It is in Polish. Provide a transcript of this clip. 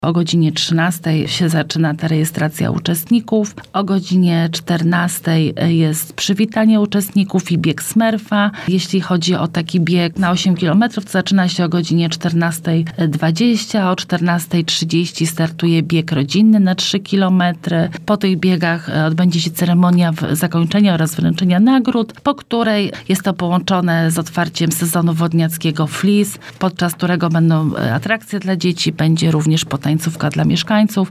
O godzinie 13 się zaczyna ta rejestracja uczestników. O godzinie 14 jest przywitanie uczestników i bieg Smurfa. Jeśli chodzi o taki bieg na 8 km, to zaczyna się o godzinie 14:20, o 14:30 startuje bieg rodzinny na 3 km. Po tych biegach odbędzie się ceremonia zakończenia oraz wręczenia nagród, po której jest to połączone z otwarciem sezonu wodniackiego Flis, podczas którego będą atrakcje dla dzieci, będzie również potańcówka dla mieszkańców.